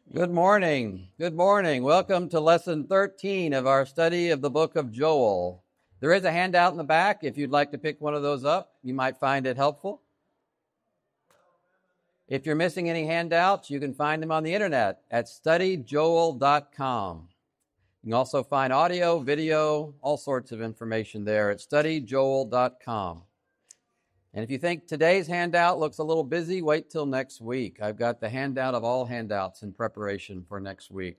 Good morning. Good morning. Welcome to lesson 13 of our study of the book of Joel. There is a handout in the back. If you'd like to pick one of those up, you might find it helpful. If you're missing any handouts, you can find them on the internet at studyjoel.com. You can also find audio, video, all sorts of information there at studyjoel.com. And if you think today's handout looks a little busy, wait till next week. I've got the handout of all handouts in preparation for next week.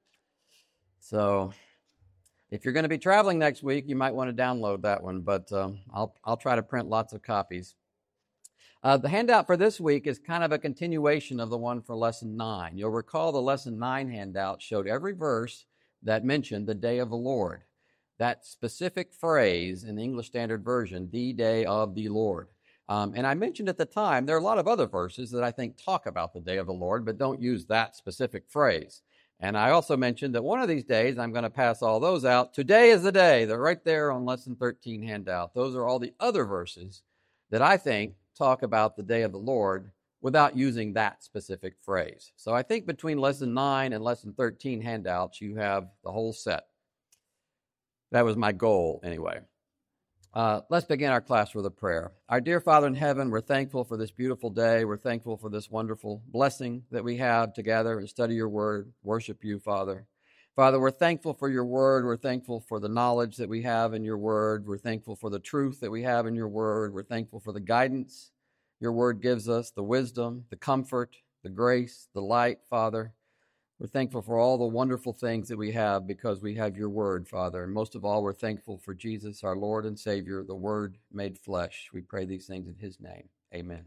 So if you're going to be traveling next week, you might want to download that one, but I'll try to print lots of copies. The handout for this week is kind of a continuation of the one for Lesson 9. You'll recall the Lesson 9 handout showed every verse that mentioned the day of the Lord. That specific phrase in the English Standard Version, the day of the Lord. And I mentioned at the time, there are a lot of other verses that I think talk about the day of the Lord, but don't use that specific phrase. And I also mentioned that one of these days, I'm going to pass all those out. Today is the day. They're right there on Lesson 13 handout. Those are all the other verses that I think talk about the day of the Lord without using that specific phrase. So I think between Lesson 9 and Lesson 13 handouts, you have the whole set. That was my goal anyway. Let's begin our class with a prayer. Our dear Father in heaven, we're thankful for this beautiful day. We're thankful for this wonderful blessing that we have to gather and study your word, worship you, Father. Father, we're thankful for your word. We're thankful for the knowledge that we have in your word. We're thankful for the truth that we have in your word. We're thankful for the guidance your word gives us, the wisdom, the comfort, the grace, the light, Father. We're thankful for all the wonderful things that we have because we have your word, Father. And most of all, we're thankful for Jesus, our Lord and Savior, the Word made flesh. We pray these things in his name. Amen.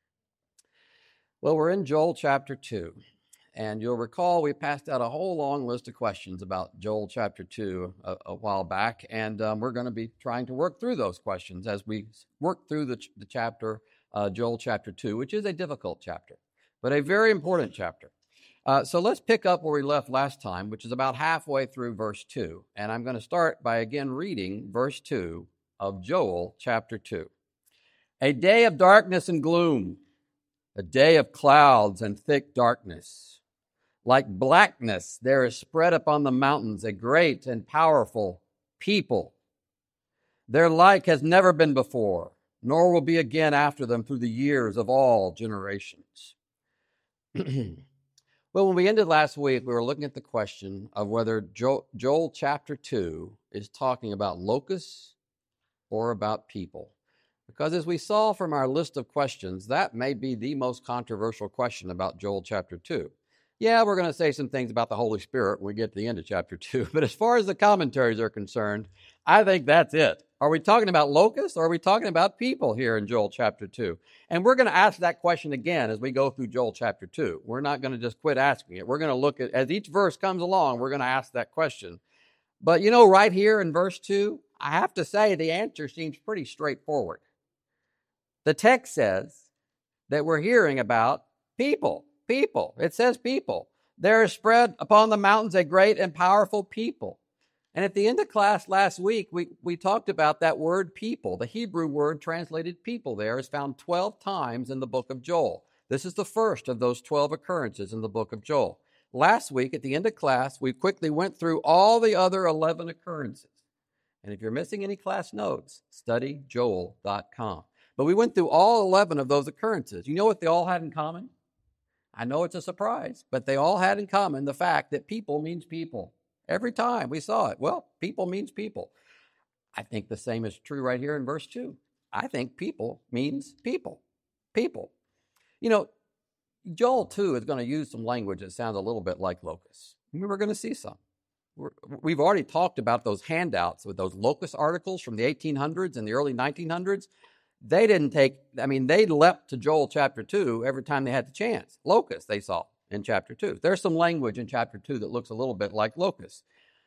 Well, we're in Joel chapter 2. And you'll recall we passed out a whole long list of questions about Joel chapter 2 a while back. And we're going to be trying to work through those questions as we work through the chapter, Joel chapter 2, which is a difficult chapter, but a very important chapter. So let's pick up where we left last time, which is about halfway through verse 2. And I'm going to start by again reading verse 2 of Joel chapter 2. A day of darkness and gloom, a day of clouds and thick darkness. Like blackness there is spread upon the mountains a great and powerful people. Their like has never been before, nor will be again after them through the years of all generations. Well, when we ended last week, we were looking at the question of whether Joel chapter 2 is talking about locusts or about people. Because as we saw from our list of questions, that may be the most controversial question about Joel chapter 2. Yeah, we're going to say some things about the Holy Spirit when we get to the end of chapter 2. But as far as the commentaries are concerned, I think that's it. Are we talking about locusts or are we talking about people here in Joel chapter 2? And we're going to ask that question again as we go through Joel chapter 2. We're not going to just quit asking it. We're going to look at, as each verse comes along, we're going to ask that question. But you know, right here in verse 2, I have to say the answer seems pretty straightforward. The text says that we're hearing about people. People. It says people. There is spread upon the mountains a great and powerful people. And at the end of class last week, we talked about that word people. The Hebrew word translated people there is found 12 times in the book of Joel. This is the first of those 12 occurrences in the book of Joel. Last week, at the end of class, we quickly went through all the other 11 occurrences. And if you're missing any class notes, studyjoel.com. But we went through all 11 of those occurrences. You know what they all had in common? I know it's a surprise, but they all had in common the fact that people means people. Every time we saw it, well, people means people. I think the same is true right here in verse 2. I think people means people. People. You know, Joel 2 is going to use some language that sounds a little bit like locusts. We're going to see some. We've already talked about those handouts with those locust articles from the 1800s and the early 1900s. They leapt to Joel chapter 2 every time they had the chance. Locusts they saw in chapter 2. There's some language in chapter 2 that looks a little bit like locusts.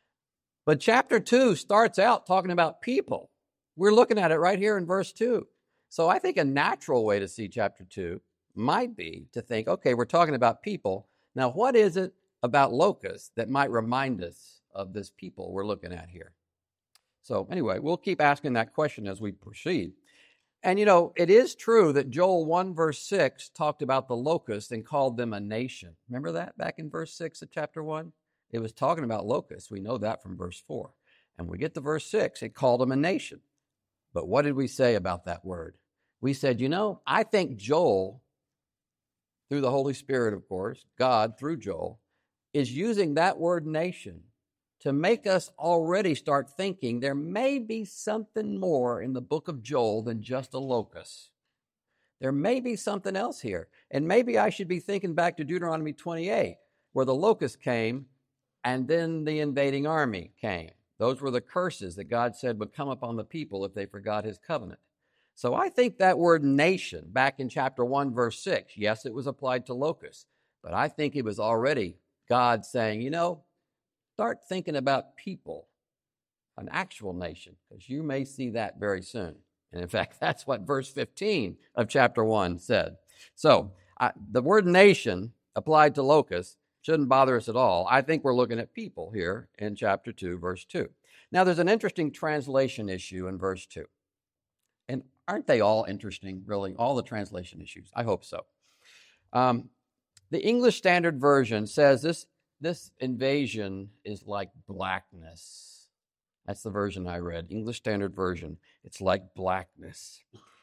But chapter 2 starts out talking about people. We're looking at it right here in verse 2. So I think a natural way to see chapter 2 might be to think, okay, we're talking about people. Now, what is it about locusts that might remind us of this people we're looking at here? So anyway, we'll keep asking that question as we proceed. And it is true that Joel 1 verse 6 talked about the locusts and called them a nation. Remember that back in verse 6 of chapter 1? It was talking about locusts. We know that from verse 4. And we get to verse 6, it called them a nation. But what did we say about that word? We said, I think Joel, through the Holy Spirit, of course, God through Joel, is using that word nation to make us already start thinking there may be something more in the book of Joel than just a locust. There may be something else here. And maybe I should be thinking back to Deuteronomy 28, where the locust came and then the invading army came. Those were the curses that God said would come upon the people if they forgot his covenant. So I think that word nation back in chapter 1, verse 6, yes, it was applied to locusts, but I think it was already God saying, start thinking about people, an actual nation, because you may see that very soon. And in fact, that's what verse 15 of chapter 1 said. So the word nation applied to locusts shouldn't bother us at all. I think we're looking at people here in chapter 2, verse 2. Now, there's an interesting translation issue in verse 2. And aren't they all interesting, really? All the translation issues. I hope so. The English Standard Version says this invasion is like blackness. That's the version I read, English Standard Version. It's like blackness.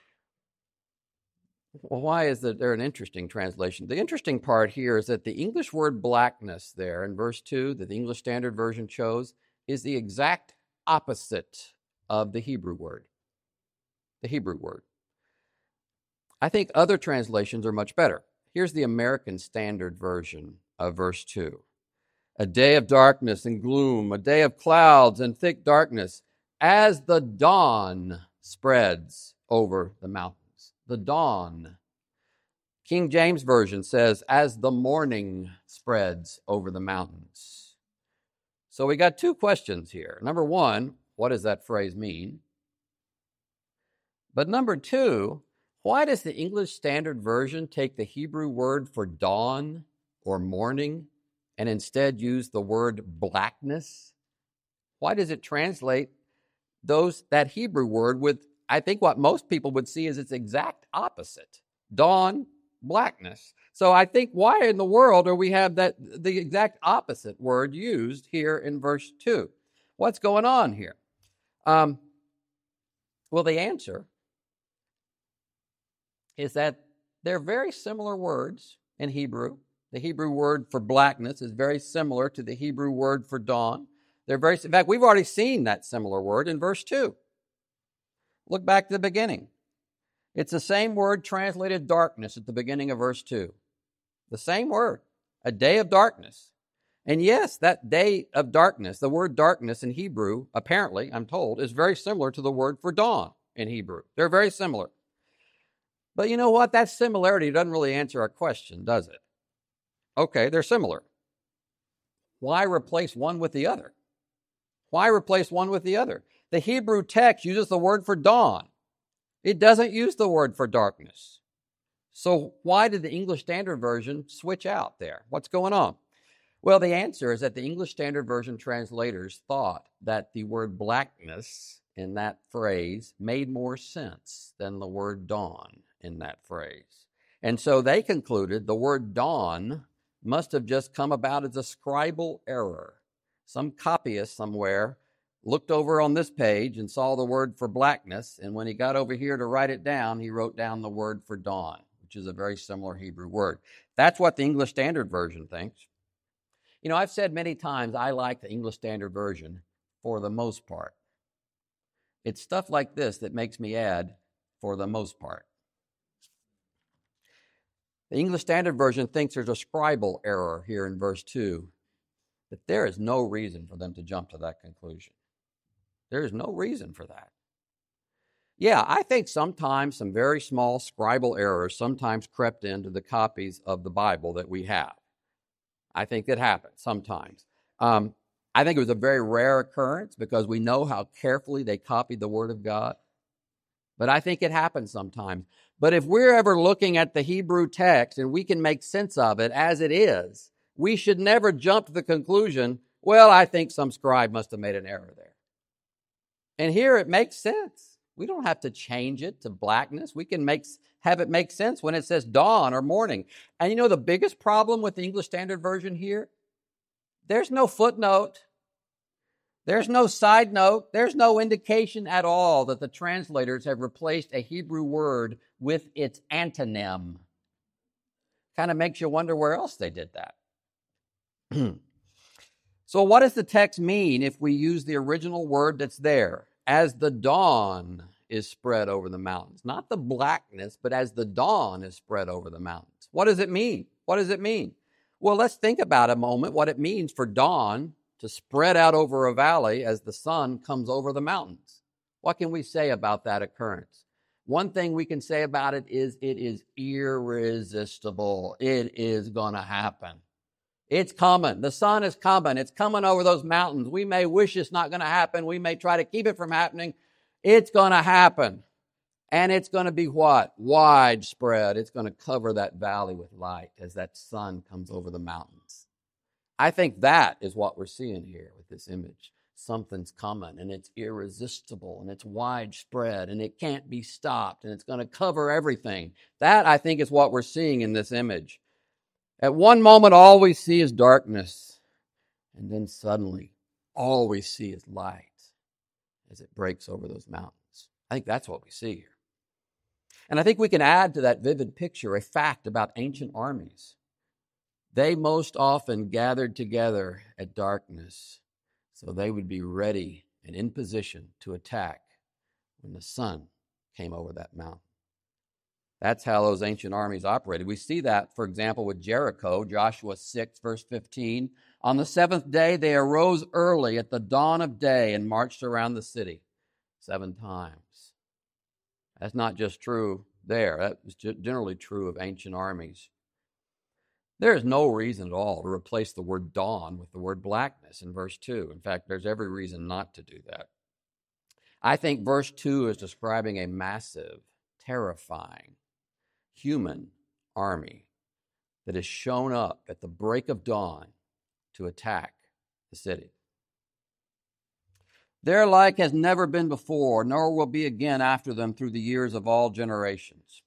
Well, why is there an interesting translation? The interesting part here is that the English word blackness there in verse 2 that the English Standard Version chose is the exact opposite of the Hebrew word. The Hebrew word. I think other translations are much better. Here's the American Standard Version of verse 2. A day of darkness and gloom, a day of clouds and thick darkness, as the dawn spreads over the mountains. The dawn. King James Version says, as the morning spreads over the mountains. So we got two questions here. Number one, what does that phrase mean? But number two, why does the English Standard Version take the Hebrew word for dawn or morning and instead use the word blackness? Why does it translate that Hebrew word with, I think, what most people would see as its exact opposite, dawn, blackness? So I think, why in the world do we have the exact opposite word used here in verse 2? What's going on here? Well, the answer is that they're very similar words in Hebrew. The Hebrew word for blackness is very similar to the Hebrew word for dawn. In fact, we've already seen that similar word in verse 2. Look back to the beginning. It's the same word translated darkness at the beginning of verse 2. The same word, a day of darkness. And yes, that day of darkness, the word darkness in Hebrew, apparently, I'm told, is very similar to the word for dawn in Hebrew. They're very similar. But you know what? That similarity doesn't really answer our question, does it? Okay, they're similar. Why replace one with the other? Why replace one with the other? The Hebrew text uses the word for dawn. It doesn't use the word for darkness. So why did the English Standard Version switch out there? What's going on? Well, the answer is that the English Standard Version translators thought that the word blackness in that phrase made more sense than the word dawn in that phrase. And so they concluded the word dawn must have just come about as a scribal error. Some copyist somewhere looked over on this page and saw the word for blackness, and when he got over here to write it down, he wrote down the word for dawn, which is a very similar Hebrew word. That's what the English Standard Version thinks. You know, I've said many times I like the English Standard Version for the most part. It's stuff like this that makes me add for the most part. The English Standard Version thinks there's a scribal error here in verse 2, but there is no reason for them to jump to that conclusion. There is no reason for that. Yeah, I think sometimes some very small scribal errors sometimes crept into the copies of the Bible that we have. I think it happens sometimes. I think it was a very rare occurrence because we know how carefully they copied the Word of God. But I think it happens sometimes. But if we're ever looking at the Hebrew text and we can make sense of it as it is, we should never jump to the conclusion, well, I think some scribe must have made an error there. And here it makes sense. We don't have to change it to blackness. We can have it make sense when it says dawn or morning. And you know the biggest problem with the English Standard Version here? There's no footnote. There's no side note. There's no indication at all that the translators have replaced a Hebrew word with its antonym. Kind of makes you wonder where else they did that. So what does the text mean if we use the original word that's there? As the dawn is spread over the mountains. Not the blackness, but as the dawn is spread over the mountains. What does it mean? What does it mean? Well, let's think about a moment what it means for dawn to spread out over a valley as the sun comes over the mountains. What can we say about that occurrence? One thing we can say about it is irresistible. It is going to happen. It's coming. The sun is coming. It's coming over those mountains. We may wish it's not going to happen. We may try to keep it from happening. It's going to happen. And it's going to be what? Widespread. It's going to cover that valley with light as that sun comes over the mountains. I think that is what we're seeing here with this image. Something's coming, and it's irresistible, and it's widespread, and it can't be stopped, and it's going to cover everything. That, I think, is what we're seeing in this image. At one moment, all we see is darkness, and then suddenly, all we see is light as it breaks over those mountains. I think that's what we see here. And I think we can add to that vivid picture a fact about ancient armies. They most often gathered together at darkness so they would be ready and in position to attack when the sun came over that mountain. That's how those ancient armies operated. We see that, for example, with Jericho, Joshua 6, verse 15. On the seventh day, they arose early at the dawn of day and marched around the city 7 times. That's not just true there. That was generally true of ancient armies. There is no reason at all to replace the word dawn with the word blackness in verse 2. In fact, there's every reason not to do that. I think verse 2 is describing a massive, terrifying, human army that has shown up at the break of dawn to attack the city. Their like has never been before, nor will be again after them through the years of all generations.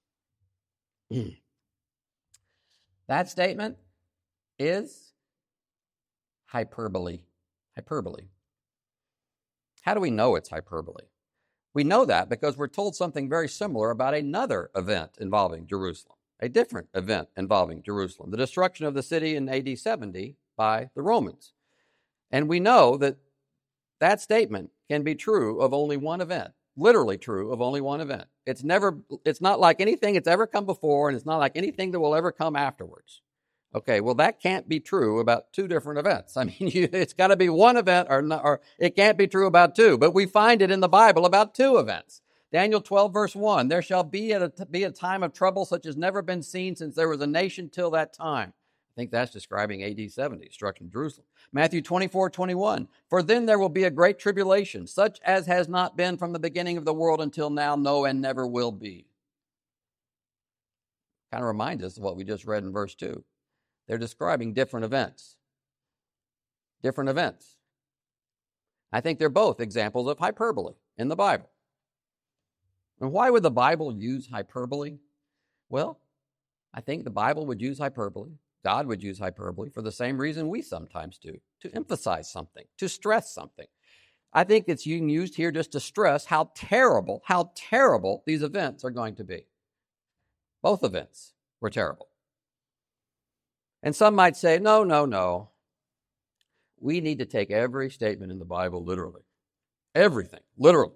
That statement is hyperbole. Hyperbole. How do we know it's hyperbole? We know that because we're told something very similar about another event involving Jerusalem, a different event involving Jerusalem, the destruction of the city in AD 70 by the Romans. And we know that that statement can be true of only one event. Literally true of only one event. It's not like anything that's ever come before, and it's not like anything that will ever come afterwards. Okay, well, that can't be true about 2 different events. I mean, it's got to be one event, or it can't be true about 2. But we find it in the Bible about 2 events. Daniel 12, verse 1, there shall be a time of trouble such as never been seen since there was a nation till that time. I think that's describing AD 70, destruction of Jerusalem. Matthew 24, 21. For then there will be a great tribulation, such as has not been from the beginning of the world until now, no, and never will be. Kind of reminds us of what we just read in verse 2. They're describing different events. Different events. I think they're both examples of hyperbole in the Bible. And why would the Bible use hyperbole? Well, I think the Bible would use hyperbole. God would use hyperbole for the same reason we sometimes do, to emphasize something, to stress something. I think it's used here just to stress how terrible these events are going to be. Both events were terrible. And some might say, no. We need to take every statement in the Bible literally. Everything, literally.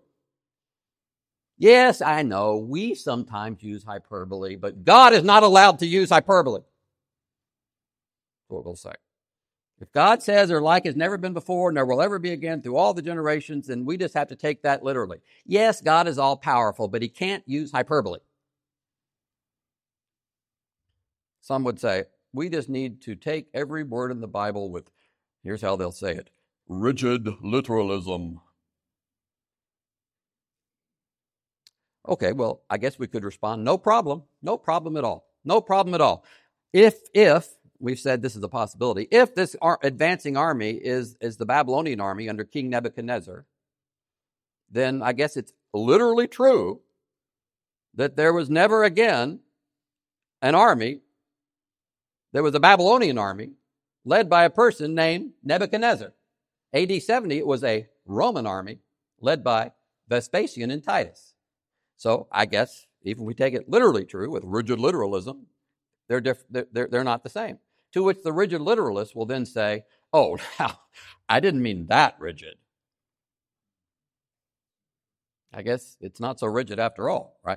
Yes, I know, we sometimes use hyperbole, but God is not allowed to use hyperbole. What we'll say. If God says their like has never been before, nor will ever be again through all the generations, then we just have to take that literally. Yes, God is all powerful, but he can't use hyperbole. Some would say, we just need to take every word in the Bible with, here's how they'll say it, rigid literalism. Okay, well, I guess we could respond, no problem at all. No problem at all. If we've said this is a possibility. If this advancing army is the Babylonian army under King Nebuchadnezzar, then I guess it's literally true that there was never again an army, there was a Babylonian army led by a person named Nebuchadnezzar. AD 70, it was a Roman army led by Vespasian and Titus. So I guess even if we take it literally true with rigid literalism, they're not the same. To which the rigid literalist will then say, oh, now, I didn't mean that rigid. I guess it's not so rigid after all, right?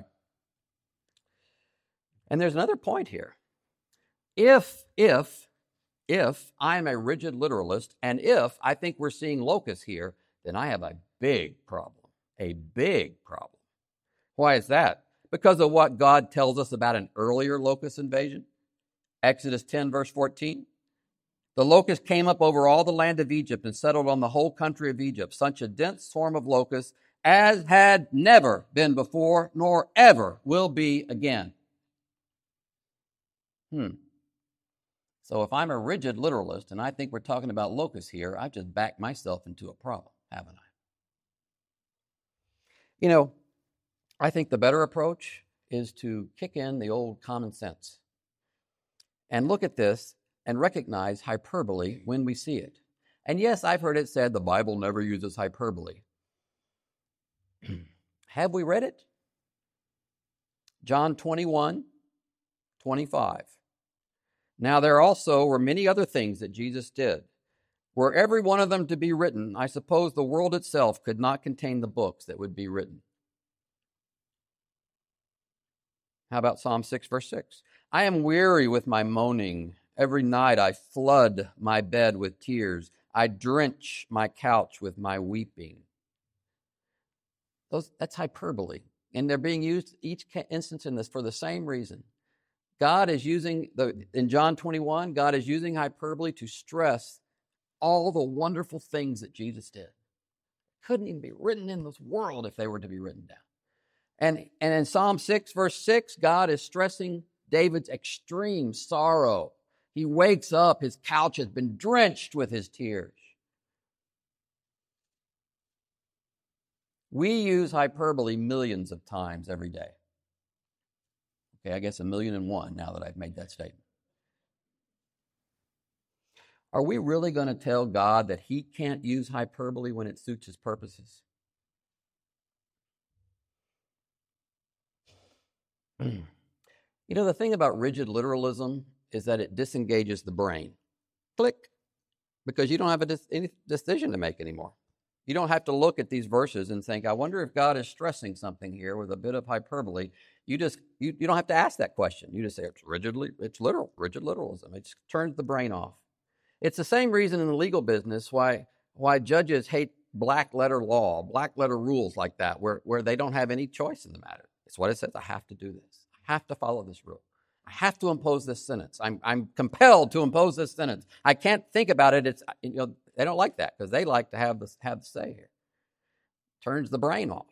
And there's another point here. If I'm a rigid literalist, and if I think we're seeing locusts here, then I have a big problem. A big problem. Why is that? Because of what God tells us about an earlier locust invasion. Exodus 10, verse 14. The locust came up over all the land of Egypt and settled on the whole country of Egypt, such a dense swarm of locusts as had never been before, nor ever will be again. So if I'm a rigid literalist and I think we're talking about locusts here, I've just backed myself into a problem, haven't I? You know, I think the better approach is to kick in the old common sense and look at this and recognize hyperbole when we see it. And yes, I've heard it said the Bible never uses hyperbole. Have we read it? John 21, 25. Now there also were many other things that Jesus did. Were every one of them to be written, I suppose the world itself could not contain the books that would be written. How about Psalm 6, verse 6? I am weary with my moaning. Every night I flood my bed with tears. I drench my couch with my weeping. That's hyperbole. And they're being used each instance in this for the same reason. God is using, in John 21, God is using hyperbole to stress all the wonderful things that Jesus did. Couldn't even be written in this world if they were to be written down. And in Psalm 6, verse 6, God is stressing David's extreme sorrow. He wakes up, his couch has been drenched with his tears. We use hyperbole millions of times every day. Okay, I guess 1,000,001 now that I've made that statement. Are we really going to tell God that he can't use hyperbole when it suits his purposes? You know, the thing about rigid literalism is that it disengages the brain. Click. Because you don't have any decision to make anymore. You don't have to look at these verses and think, I wonder if God is stressing something here with a bit of hyperbole. You don't have to ask that question. You just say it's rigid literalism. It just turns the brain off. It's the same reason in the legal business why judges hate black letter law, black letter rules like that, where they don't have any choice in the matter. It's what it says. I have to do this. I have to follow this rule. I have to impose this sentence. I'm compelled to impose this sentence. I can't think about it. They don't like that because they like to have the say here. Turns the brain off.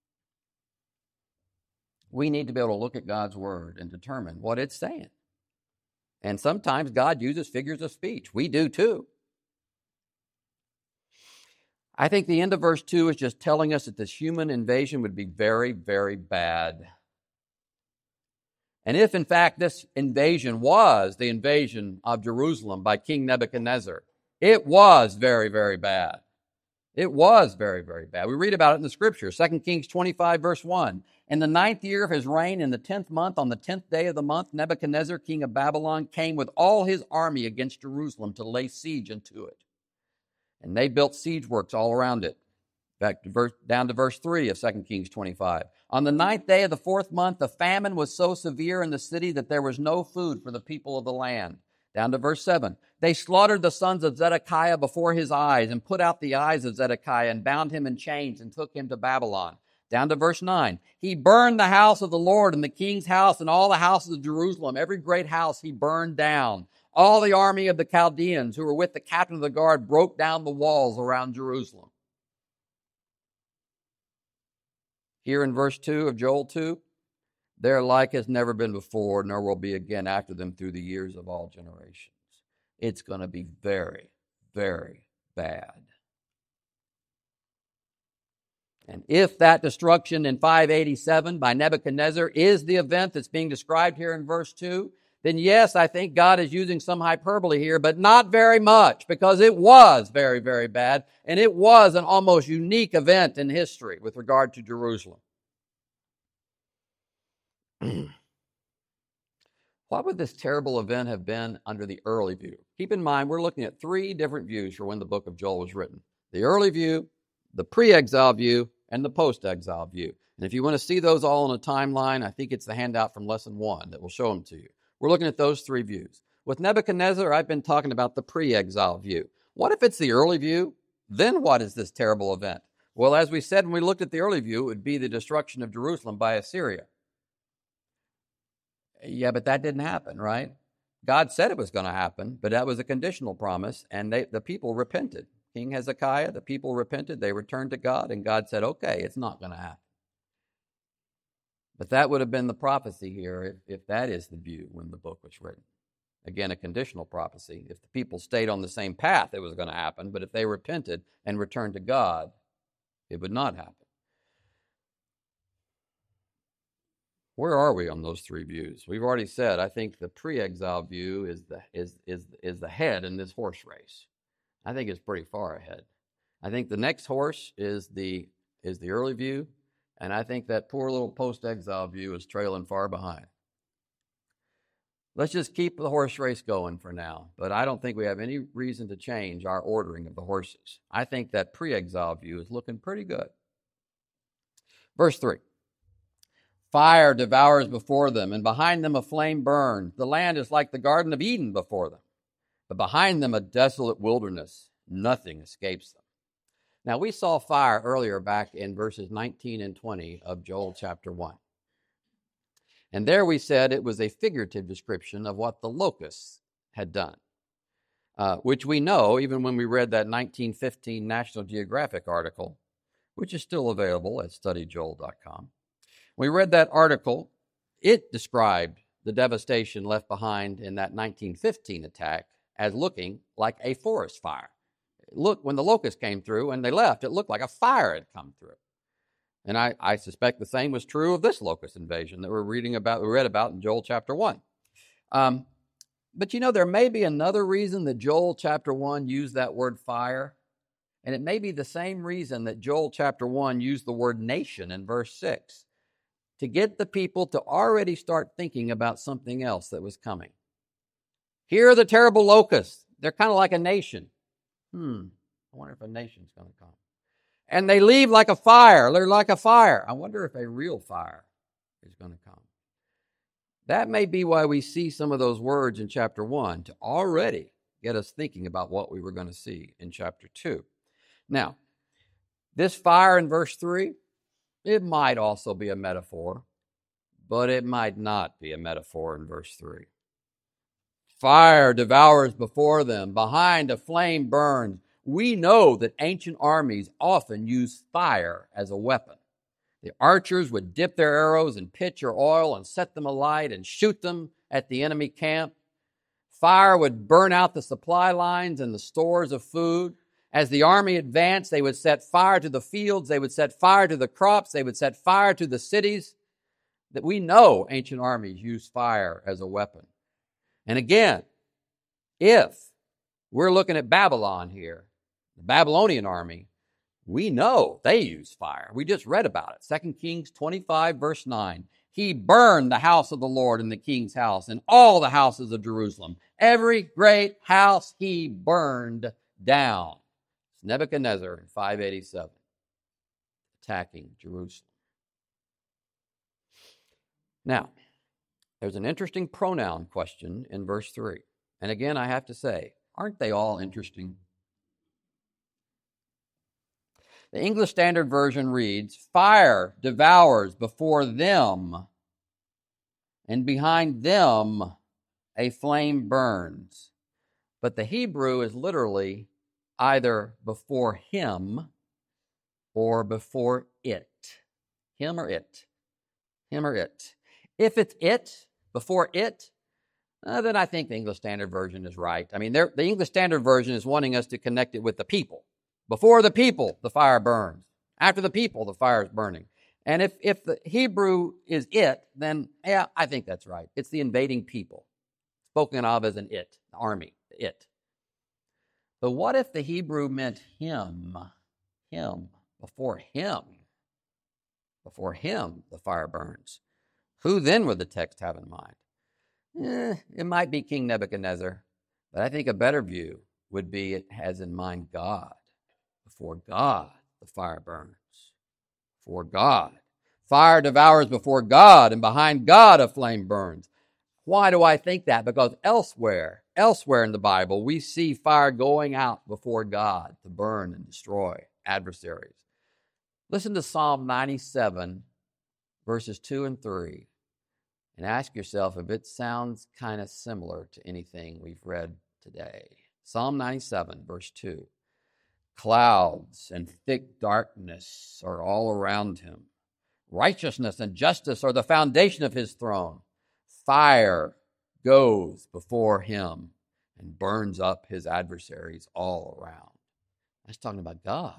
We need to be able to look at God's word and determine what it's saying. And sometimes God uses figures of speech. We do too. I think the end of verse 2 is just telling us that this human invasion would be very, very bad. And if, in fact, this invasion was the invasion of Jerusalem by King Nebuchadnezzar, it was very, very bad. It was very, very bad. We read about it in the Scripture, 2 Kings 25, verse 1. In the 9th year of his reign, in the 10th month, on the 10th day of the month, Nebuchadnezzar, king of Babylon, came with all his army against Jerusalem to lay siege unto it. And they built siege works all around it. Back down to verse 3 of 2 Kings 25. On the 9th day of the 4th month, the famine was so severe in the city that there was no food for the people of the land. Down to verse 7. They slaughtered the sons of Zedekiah before his eyes and put out the eyes of Zedekiah and bound him in chains and took him to Babylon. Down to verse 9. He burned the house of the Lord and the king's house and all the houses of Jerusalem. Every great house he burned down. All the army of the Chaldeans who were with the captain of the guard broke down the walls around Jerusalem. Here in verse 2 of Joel 2, their like has never been before, nor will be again after them through the years of all generations. It's going to be very, very bad. And if that destruction in 587 by Nebuchadnezzar is the event that's being described here in verse 2, then yes, I think God is using some hyperbole here, but not very much, because it was very, very bad, and it was an almost unique event in history with regard to Jerusalem. What would this terrible event have been under the early view? Keep in mind, we're looking at 3 different views for when the book of Joel was written. The early view, the pre-exile view, and the post-exile view. And if you want to see those all on a timeline, I think it's the handout from lesson 1 that will show them to you. We're looking at those 3 views. With Nebuchadnezzar, I've been talking about the pre-exile view. What if it's the early view? Then what is this terrible event? Well, as we said when we looked at the early view, it would be the destruction of Jerusalem by Assyria. Yeah, but that didn't happen, right? God said it was going to happen, but that was a conditional promise, and the people repented. King Hezekiah, the people repented, they returned to God, and God said, okay, it's not going to happen. But that would have been the prophecy here if that is the view when the book was written. Again, a conditional prophecy. If the people stayed on the same path, it was going to happen, but if they repented and returned to God, it would not happen. Where are we on those 3 views? We've already said, I think the pre-exile view is the head in this horse race. I think it's pretty far ahead. I think the next horse is the early view, and I think that poor little post-exile view is trailing far behind. Let's just keep the horse race going for now, but I don't think we have any reason to change our ordering of the horses. I think that pre-exile view is looking pretty good. Verse 3. Fire devours before them, and behind them a flame burns. The land is like the Garden of Eden before them, but behind them a desolate wilderness. Nothing escapes them. Now, we saw fire earlier back in verses 19 and 20 of Joel chapter 1. And there we said it was a figurative description of what the locusts had done, which we know even when we read that 1915 National Geographic article, which is still available at studyjoel.com. We read that article. It described the devastation left behind in that 1915 attack as looking like a forest fire. Look, when the locusts came through and they left, it looked like a fire had come through. And I suspect the same was true of this locust invasion that we read about in Joel chapter 1. But you know, there may be another reason that Joel chapter 1 used that word fire, and it may be the same reason that Joel chapter 1 used the word nation in verse 6. To get the people to already start thinking about something else that was coming. Here are the terrible locusts. They're kind of like a nation. I wonder if a nation's going to come. And they leave like a fire. They're like a fire. I wonder if a real fire is going to come. That may be why we see some of those words in chapter 1 to already get us thinking about what we were going to see in chapter 2. Now, this fire in verse 3, it might also be a metaphor, but it might not be a metaphor in verse 3. Fire devours before them, behind a flame burns. We know that ancient armies often used fire as a weapon. The archers would dip their arrows in pitch or oil and set them alight and shoot them at the enemy camp. Fire would burn out the supply lines and the stores of food. As the army advanced, they would set fire to the fields, they would set fire to the crops, they would set fire to the cities. That we know ancient armies used fire as a weapon. And again, if we're looking at Babylon here, the Babylonian army, we know they use fire. We just read about it. 2 Kings 25, verse 9. He burned the house of the Lord and the king's house and all the houses of Jerusalem. Every great house he burned down. It's Nebuchadnezzar in 587, attacking Jerusalem. Now, there's an interesting pronoun question in verse 3. And again, I have to say, aren't they all interesting? The English Standard Version reads, fire devours before them, and behind them a flame burns. But the Hebrew is literally either before him or before it. Him or it. Him or it. If it's it, before it, then I think the English Standard Version is right. I mean, the English Standard Version is wanting us to connect it with the people. Before the people, the fire burns. After the people, the fire is burning. And if the Hebrew is it, then yeah, I think that's right. It's the invading people, spoken of as an it, army, it. But what if the Hebrew meant him, before him? Before him, the fire burns. Who then would the text have in mind? It might be King Nebuchadnezzar, but I think a better view would be it has in mind God. Before God, the fire burns. Before God. Fire devours before God, and behind God a flame burns. Why do I think that? Because elsewhere in the Bible, we see fire going out before God to burn and destroy adversaries. Listen to Psalm 97, verses 2 and 3, and ask yourself if it sounds kind of similar to anything we've read today. Psalm 97, verse 2. Clouds and thick darkness are all around him. Righteousness and justice are the foundation of his throne. Fire goes before him and burns up his adversaries all around. That's talking about God.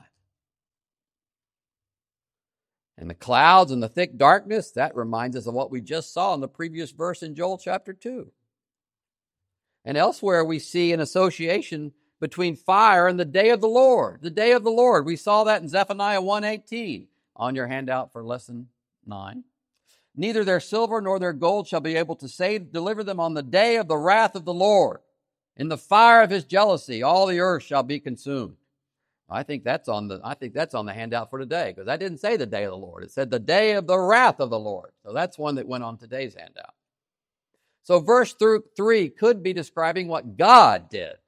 And the clouds and the thick darkness, that reminds us of what we just saw in the previous verse in Joel chapter 2. And elsewhere we see an association between fire and the day of the Lord. The day of the Lord. We saw that in Zephaniah 1:18 on your handout for lesson 9. Neither their silver nor their gold shall be able to deliver them on the day of the wrath of the Lord. In the fire of his jealousy, all the earth shall be consumed. I think that's on the handout for today, because I didn't say the day of the Lord. It said the day of the wrath of the Lord. So that's one that went on today's handout. So verse 3 could be describing what God did,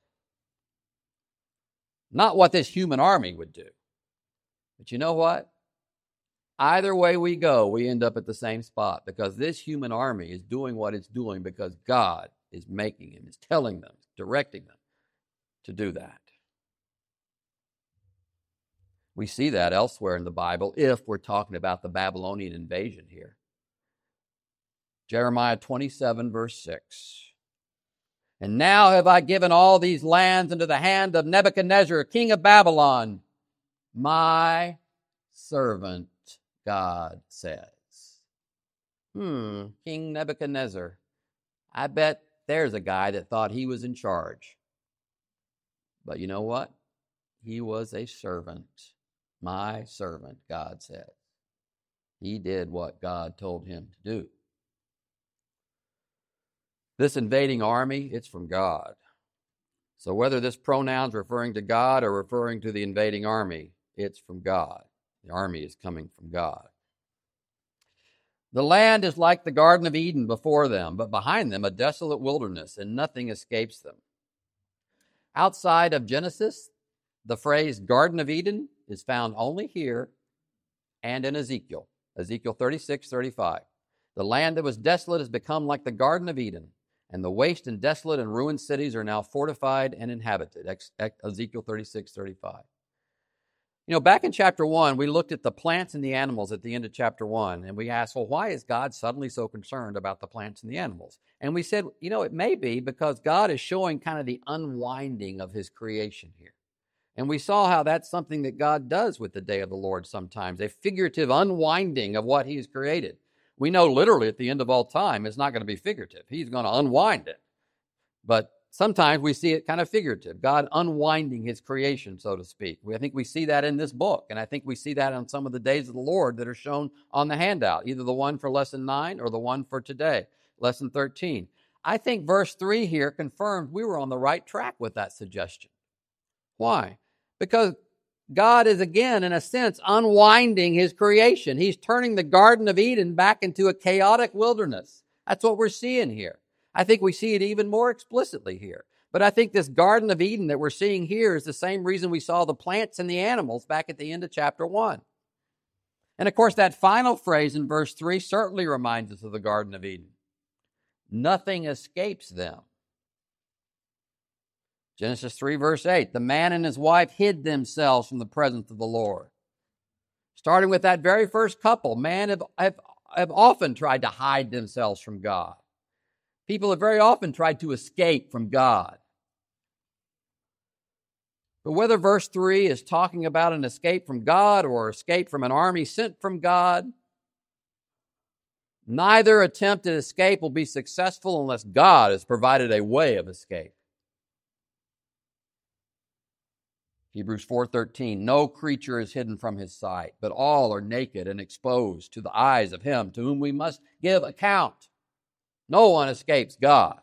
not what this human army would do. But you know what? Either way we go, we end up at the same spot, because this human army is doing what it's doing because God is making them, is telling them, directing them to do that. We see that elsewhere in the Bible if we're talking about the Babylonian invasion here. Jeremiah 27, verse 6. And now have I given all these lands into the hand of Nebuchadnezzar, king of Babylon, my servant, God says. King Nebuchadnezzar. I bet there's a guy that thought he was in charge. But you know what? He was a servant. My servant, God said. He did what God told him to do. This invading army, it's from God. So whether this pronoun's referring to God or referring to the invading army, it's from God. The army is coming from God. The land is like the Garden of Eden before them, but behind them a desolate wilderness, and nothing escapes them. Outside of Genesis, the phrase Garden of Eden is found only here and in Ezekiel 36:35. The land that was desolate has become like the Garden of Eden, and the waste and desolate and ruined cities are now fortified and inhabited. Ezekiel 36:35. You know, back in chapter 1, we looked at the plants and the animals at the end of chapter 1, and we asked, well, why is God suddenly so concerned about the plants and the animals? And we said, you know, it may be because God is showing kind of the unwinding of his creation here. And we saw how that's something that God does with the day of the Lord sometimes, a figurative unwinding of what he's created. We know literally at the end of all time, it's not going to be figurative. He's going to unwind it. But sometimes we see it kind of figurative, God unwinding his creation, so to speak. I think we see that in this book, and I think we see that on some of the days of the Lord that are shown on the handout, either the one for lesson 9 or the one for today, lesson 13. I think verse 3 here confirms we were on the right track with that suggestion. Why? Because God is, again, in a sense, unwinding his creation. He's turning the Garden of Eden back into a chaotic wilderness. That's what we're seeing here. I think we see it even more explicitly here. But I think this Garden of Eden that we're seeing here is the same reason we saw the plants and the animals back at the end of chapter 1. And of course, that final phrase in verse 3 certainly reminds us of the Garden of Eden. Nothing escapes them. Genesis 3, verse 8, the man and his wife hid themselves from the presence of the Lord. Starting with that very first couple, man have often tried to hide themselves from God. People have very often tried to escape from God. But whether verse 3 is talking about an escape from God or escape from an army sent from God, neither attempt at escape will be successful unless God has provided a way of escape. Hebrews 4:13, no creature is hidden from his sight, but all are naked and exposed to the eyes of him to whom we must give account. No one escapes God.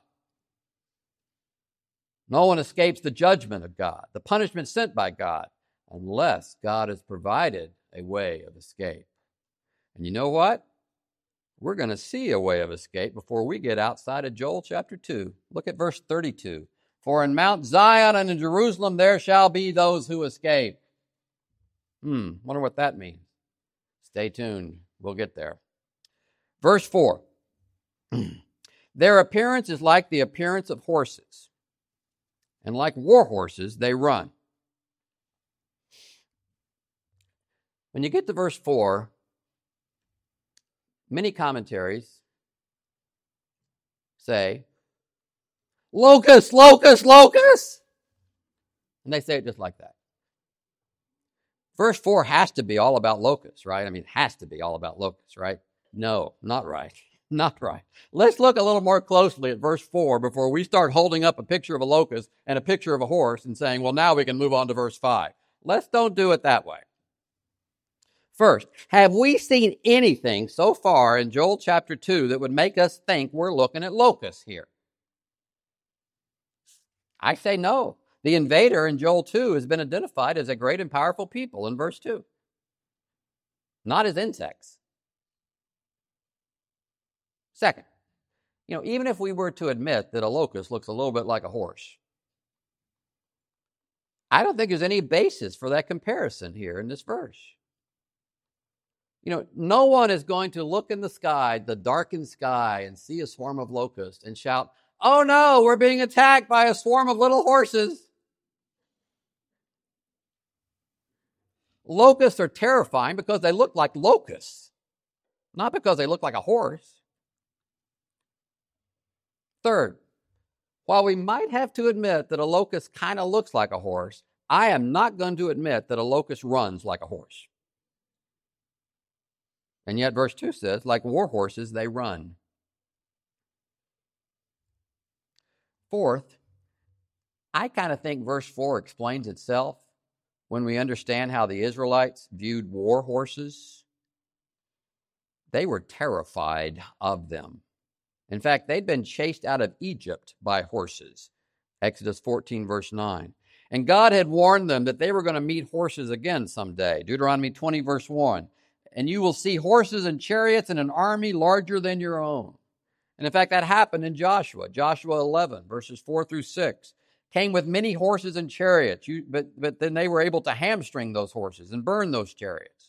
No one escapes the judgment of God, the punishment sent by God, unless God has provided a way of escape. And you know what? We're going to see a way of escape before we get outside of Joel chapter 2. Look at verse 32. For in Mount Zion and in Jerusalem there shall be those who escape. Wonder what that means. Stay tuned. We'll get there. Verse 4. Their appearance is like the appearance of horses, and like war horses they run. When you get to verse 4, many commentaries say, locust, locust, locust. And they say it just like that. Verse 4 has to be all about locusts, right? I mean, it has to be all about locusts, right? No, not right. Not right. Let's look a little more closely at verse 4 before we start holding up a picture of a locust and a picture of a horse and saying, well, now we can move on to verse 5. Let's don't do it that way. First, have we seen anything so far in Joel chapter 2 that would make us think we're looking at locusts here? I say no. The invader in Joel 2 has been identified as a great and powerful people in verse 2, not as insects. Second, even if we were to admit that a locust looks a little bit like a horse, I don't think there's any basis for that comparison here in this verse. No one is going to look in the sky, the darkened sky, and see a swarm of locusts and shout, oh no, we're being attacked by a swarm of little horses. Locusts are terrifying because they look like locusts, not because they look like a horse. Third, while we might have to admit that a locust kind of looks like a horse, I am not going to admit that a locust runs like a horse. And yet verse 2 says, like war horses, they run. Fourth, I kind of think verse 4 explains itself when we understand how the Israelites viewed war horses. They were terrified of them. In fact, they'd been chased out of Egypt by horses. Exodus 14, verse 9. And God had warned them that they were going to meet horses again someday. Deuteronomy 20, verse 1. And you will see horses and chariots and an army larger than your own. And in fact, that happened in Joshua. Joshua 11, verses 4 through 6. Came with many horses and chariots, but then they were able to hamstring those horses and burn those chariots.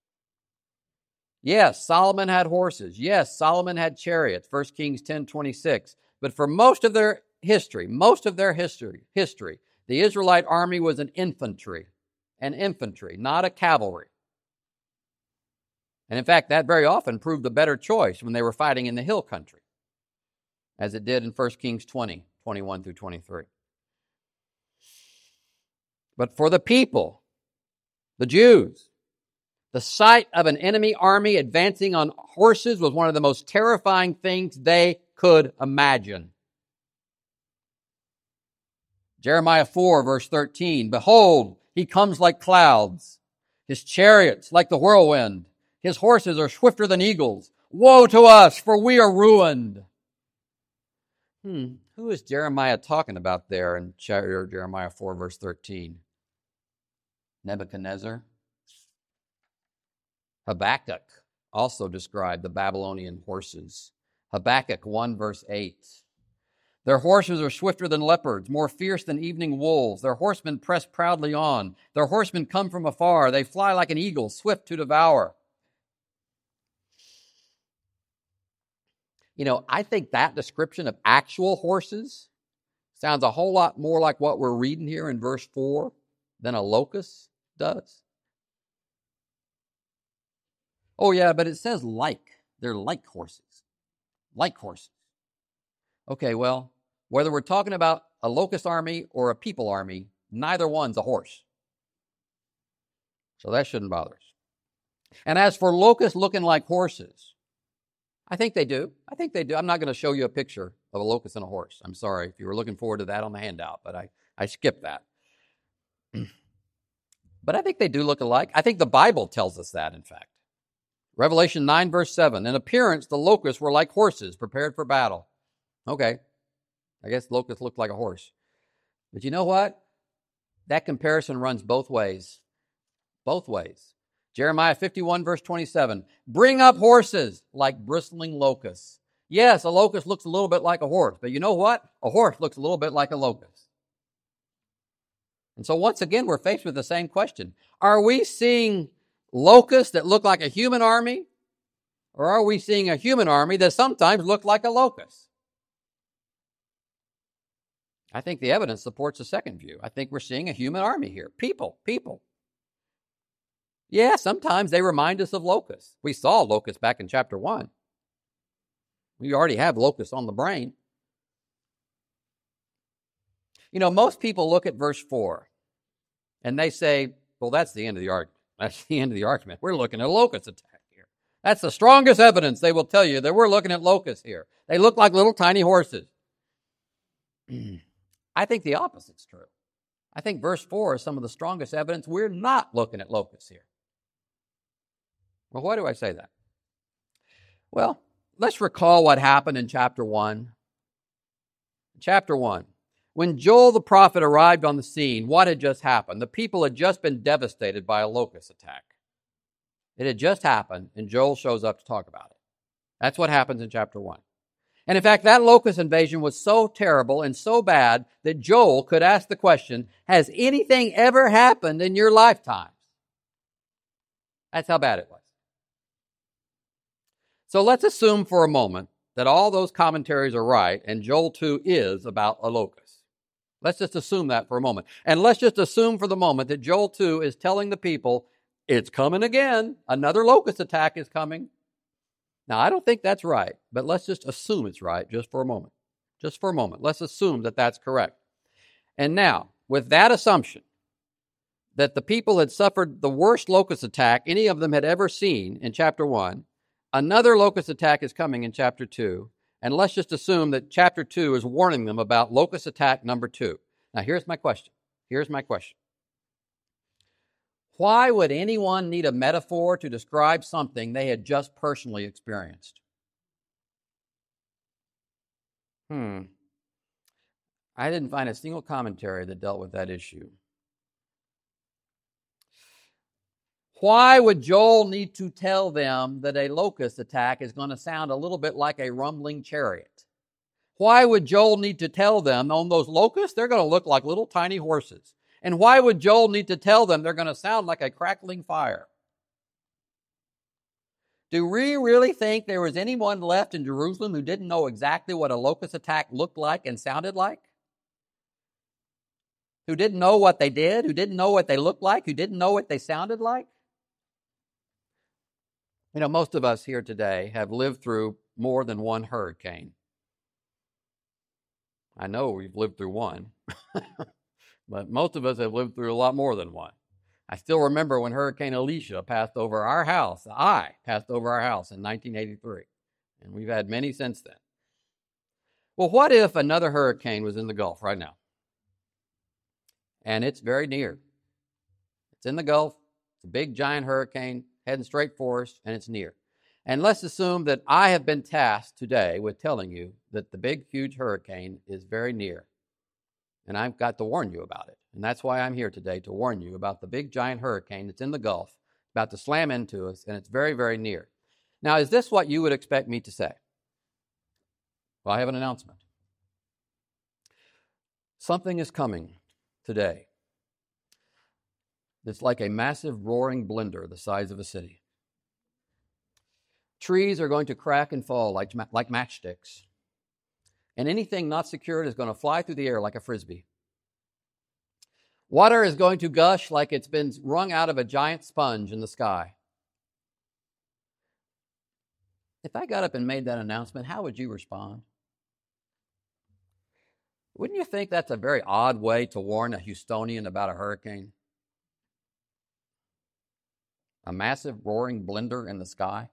Yes, Solomon had horses. Yes, Solomon had chariots, 1 Kings 10:26. But for most of their history, the Israelite army was an infantry, not a cavalry. And in fact, that very often proved the better choice when they were fighting in the hill country, as it did in 1 Kings 20:21 through 23. But for the people, the Jews, the sight of an enemy army advancing on horses was one of the most terrifying things they could imagine. Jeremiah 4, verse 13, behold, he comes like clouds, his chariots like the whirlwind, his horses are swifter than eagles. Woe to us, for we are ruined. Who is Jeremiah talking about there in Jeremiah 4, verse 13? Nebuchadnezzar. Habakkuk also described the Babylonian horses. Habakkuk 1, verse 8. Their horses are swifter than leopards, more fierce than evening wolves. Their horsemen press proudly on. Their horsemen come from afar. They fly like an eagle, swift to devour. I think that description of actual horses sounds a whole lot more like what we're reading here in verse 4 than a locust does. Oh, yeah, but it says like. They're like horses. Like horses. Okay, well, whether we're talking about a locust army or a people army, neither one's a horse. So that shouldn't bother us. And as for locusts looking like horses, I think they do. I'm not going to show you a picture of a locust and a horse. I'm sorry if you were looking forward to that on the handout, but I skipped that. But I think they do look alike. I think the Bible tells us that, in fact. Revelation 9, verse 7. In appearance, the locusts were like horses prepared for battle. Okay, I guess locusts looked like a horse. But you know what? That comparison runs both ways. Both ways. Jeremiah 51, verse 27. Bring up horses like bristling locusts. Yes, a locust looks a little bit like a horse, but you know what? A horse looks a little bit like a locust. And so once again, we're faced with the same question. Are we seeing locusts that look like a human army? Or are we seeing a human army that sometimes looks like a locust? I think the evidence supports the second view. I think we're seeing a human army here. People. Yeah, sometimes they remind us of locusts. We saw locusts back in chapter 1. We already have locusts on the brain. You know, most people look at verse 4 and they say, well, that's the end of the argument. That's the end of the argument. We're looking at a locust attack here. That's the strongest evidence they will tell you that we're looking at locusts here. They look like little tiny horses. I think the opposite's true. I think verse 4 is some of the strongest evidence we're not looking at locusts here. Well, why do I say that? Well, let's recall what happened in chapter 1. Chapter 1. When Joel the prophet arrived on the scene, what had just happened? The people had just been devastated by a locust attack. It had just happened, and Joel shows up to talk about it. That's what happens in chapter 1. And in fact, that locust invasion was so terrible and so bad that Joel could ask the question, has anything ever happened in your lifetime? That's how bad it was. So let's assume for a moment that all those commentaries are right and Joel 2 is about a locust. Let's just assume that for a moment. And let's just assume for the moment that Joel 2 is telling the people, it's coming again. Another locust attack is coming. Now, I don't think that's right, but let's just assume it's right just for a moment. Just for a moment. Let's assume that that's correct. And now, with that assumption, that the people had suffered the worst locust attack any of them had ever seen in chapter 1, another locust attack is coming in chapter 2, and let's just assume that chapter 2 is warning them about locust attack number 2. Now, here's my question. Why would anyone need a metaphor to describe something they had just personally experienced? I didn't find a single commentary that dealt with that issue. Why would Joel need to tell them that a locust attack is going to sound a little bit like a rumbling chariot? Why would Joel need to tell them on those locusts, they're going to look like little tiny horses? And why would Joel need to tell them they're going to sound like a crackling fire? Do we really think there was anyone left in Jerusalem who didn't know exactly what a locust attack looked like and sounded like? Who didn't know what they did? Who didn't know what they looked like? Who didn't know what they sounded like? You know, most of us here today have lived through more than one hurricane. I know we've lived through one, but most of us have lived through a lot more than one. I still remember when Hurricane Alicia passed over our house. I passed over our house in 1983, and we've had many since then. Well, what if another hurricane was in the Gulf right now? And it's very near. It's in the Gulf. It's a big, giant hurricane heading straight for us, and it's near. And let's assume that I have been tasked today with telling you that the big, huge hurricane is very near. And I've got to warn you about it. And that's why I'm here today, to warn you about the big, giant hurricane that's in the Gulf, about to slam into us, and it's very, very near. Now, is this what you would expect me to say? Well, I have an announcement. Something is coming today that's like a massive roaring blender the size of a city. Trees are going to crack and fall like matchsticks. And anything not secured is going to fly through the air like a frisbee. Water is going to gush like it's been wrung out of a giant sponge in the sky. If I got up and made that announcement, how would you respond? Wouldn't you think that's a very odd way to warn a Houstonian about a hurricane? A massive roaring blender in the sky?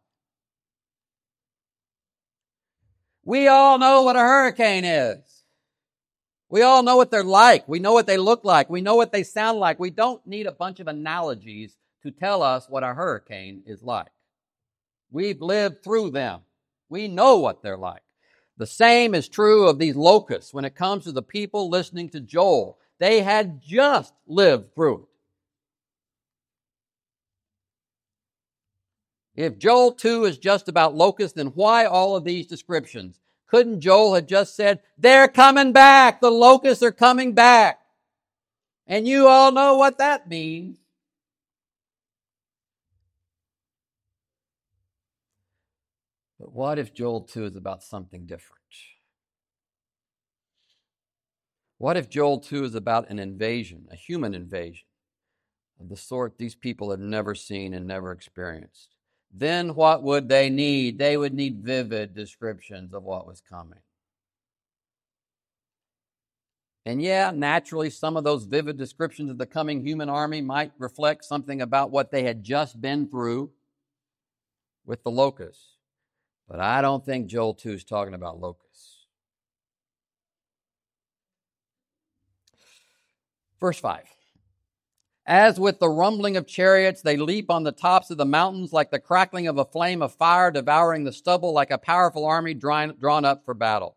We all know what a hurricane is. We all know what they're like. We know what they look like. We know what they sound like. We don't need a bunch of analogies to tell us what a hurricane is like. We've lived through them. We know what they're like. The same is true of these locusts when it comes to the people listening to Joel. They had just lived through it. If Joel 2 is just about locusts, then why all of these descriptions? Couldn't Joel have just said, they're coming back, the locusts are coming back? And you all know what that means. But what if Joel 2 is about something different? What if Joel 2 is about an invasion, a human invasion, of the sort these people had never seen and never experienced? Then what would they need? They would need vivid descriptions of what was coming. And yeah, naturally, some of those vivid descriptions of the coming human army might reflect something about what they had just been through with the locusts. But I don't think Joel 2 is talking about locusts. Verse 5. As with the rumbling of chariots, they leap on the tops of the mountains like the crackling of a flame of fire devouring the stubble, like a powerful army drawn up for battle.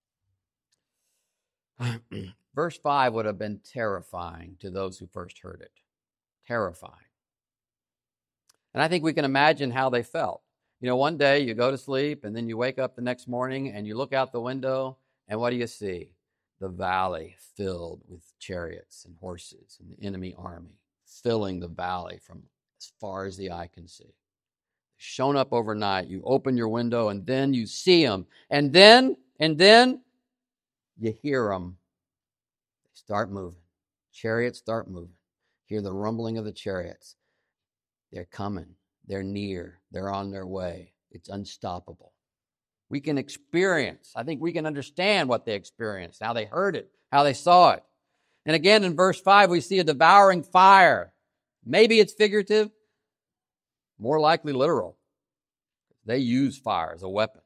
Verse 5 would have been terrifying to those who first heard it. Terrifying. And I think we can imagine how they felt. You know, one day you go to sleep and then you wake up the next morning and you look out the window and what do you see? The valley filled with chariots and horses and the enemy army filling the valley from as far as the eye can see. Shown up overnight. You open your window and then you see them. And then you hear them. They start moving. Chariots start moving. Hear the rumbling of the chariots. They're coming. They're near. They're on their way. It's unstoppable. We can experience, I think we can understand what they experienced, how they heard it, how they saw it. And again, in verse 5, we see a devouring fire. Maybe it's figurative, more likely literal. They use fire as a weapon.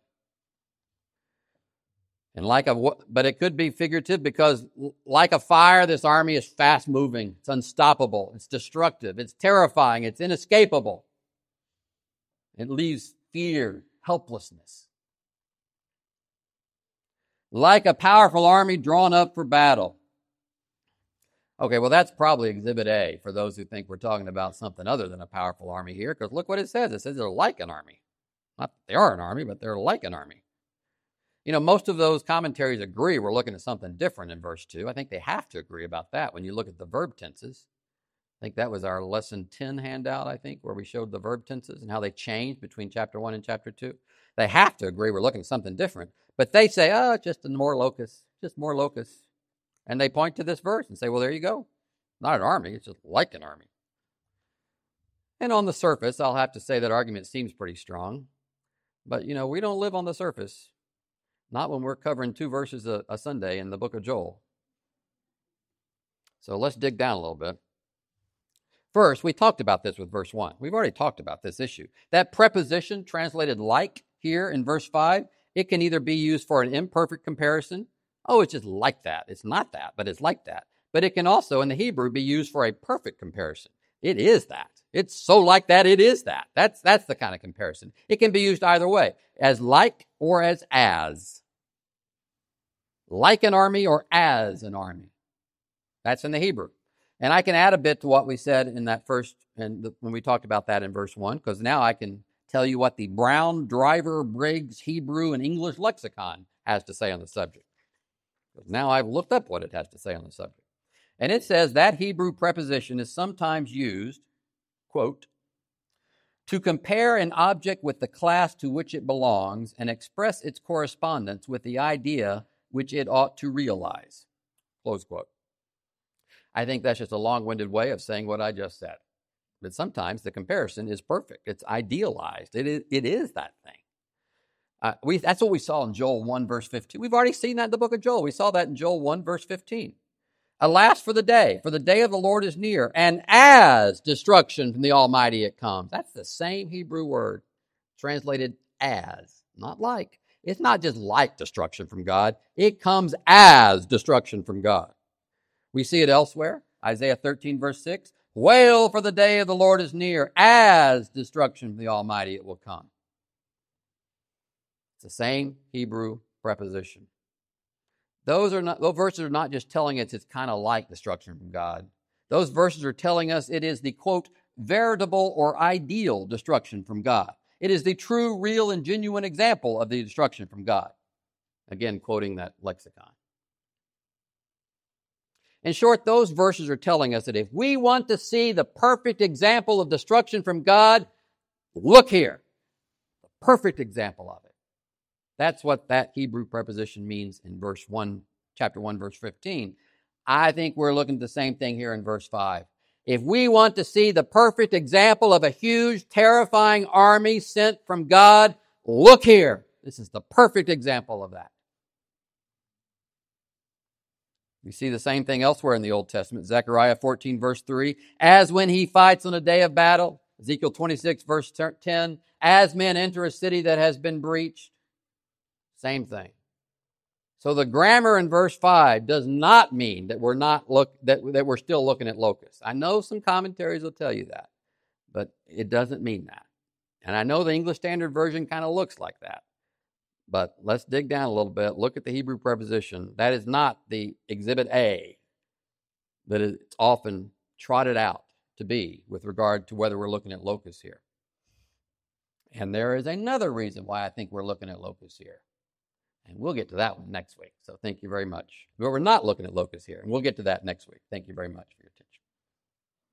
And but it could be figurative because like a fire, this army is fast moving. It's unstoppable. It's destructive. It's terrifying. It's inescapable. It leaves fear, helplessness. Like a powerful army drawn up for battle. Okay, well, that's probably Exhibit A for those who think we're talking about something other than a powerful army here, because look what it says. It says they're like an army. Not that they are an army, but they're like an army. You know, most of those commentaries agree we're looking at something different in verse 2. I think they have to agree about that when you look at the verb tenses. I think that was our lesson 10 handout, I think, where we showed the verb tenses and how they changed between chapter 1 and chapter 2. They have to agree we're looking at something different. But they say, oh, just more locusts, just more locusts. And they point to this verse and say, well, there you go. Not an army, it's just like an army. And on the surface, I'll have to say that argument seems pretty strong. But, you know, we don't live on the surface. Not when we're covering 2 verses a Sunday in the book of Joel. So let's dig down a little bit. First, we talked about this with verse 1. We've already talked about this issue. That preposition translated like here in verse 5, it can either be used for an imperfect comparison. Oh, it's just like that. It's not that, but it's like that. But it can also, in the Hebrew, be used for a perfect comparison. It is that. It's so like that, it is that. That's the kind of comparison. It can be used either way, as like or as. Like an army or as an army. That's in the Hebrew. And I can add a bit to what we said in that first, when we talked about that in verse 1, because now I can tell you what the Brown, Driver, Briggs, Hebrew, and English lexicon has to say on the subject. Because now I've looked up what it has to say on the subject. And it says that Hebrew preposition is sometimes used, quote, to compare an object with the class to which it belongs and express its correspondence with the idea which it ought to realize, close quote. I think that's just a long-winded way of saying what I just said. But sometimes the comparison is perfect. It's idealized. It is that thing. That's what we saw in Joel 1, verse 15. We've already seen that in the book of Joel. We saw that in Joel 1, verse 15. Alas for the day of the Lord is near, and as destruction from the Almighty it comes. That's the same Hebrew word, translated as, not like. It's not just like destruction from God. It comes as destruction from God. We see it elsewhere. Isaiah 13, verse 6. Wail, for the day of the Lord is near, as destruction from the Almighty it will come. It's the same Hebrew preposition. Those verses are not just telling us it's kind of like destruction from God. Those verses are telling us it is the, quote, veritable or ideal destruction from God. It is the true, real, and genuine example of the destruction from God. Again, quoting that lexicon. In short, those verses are telling us that if we want to see the perfect example of destruction from God, look here. The perfect example of it. That's what that Hebrew preposition means in chapter 1, verse 15. I think we're looking at the same thing here in verse 5. If we want to see the perfect example of a huge, terrifying army sent from God, look here. This is the perfect example of that. We see the same thing elsewhere in the Old Testament. Zechariah 14, verse 3. As when he fights on a day of battle. Ezekiel 26, verse 10. As men enter a city that has been breached. Same thing. So the grammar in verse 5 does not mean that that we're still looking at locusts. I know some commentaries will tell you that, but it doesn't mean that. And I know the English Standard Version kind of looks like that. But let's dig down a little bit. Look at the Hebrew preposition. That is not the exhibit A that it's often trotted out to be with regard to whether we're looking at locusts here. And there is another reason why I think we're looking at locusts here. And we'll get to that one next week. So thank you very much. But we're not looking at locusts here, and we'll get to that next week. Thank you very much.